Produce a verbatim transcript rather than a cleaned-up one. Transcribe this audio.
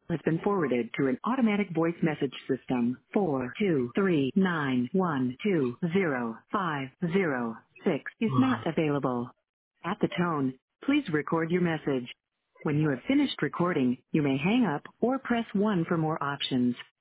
has been forwarded to an automatic voice message system. Four two three nine one two zero five zero six is not available. At the tone, please record your message. When you have finished recording, you may hang up or press one for more options.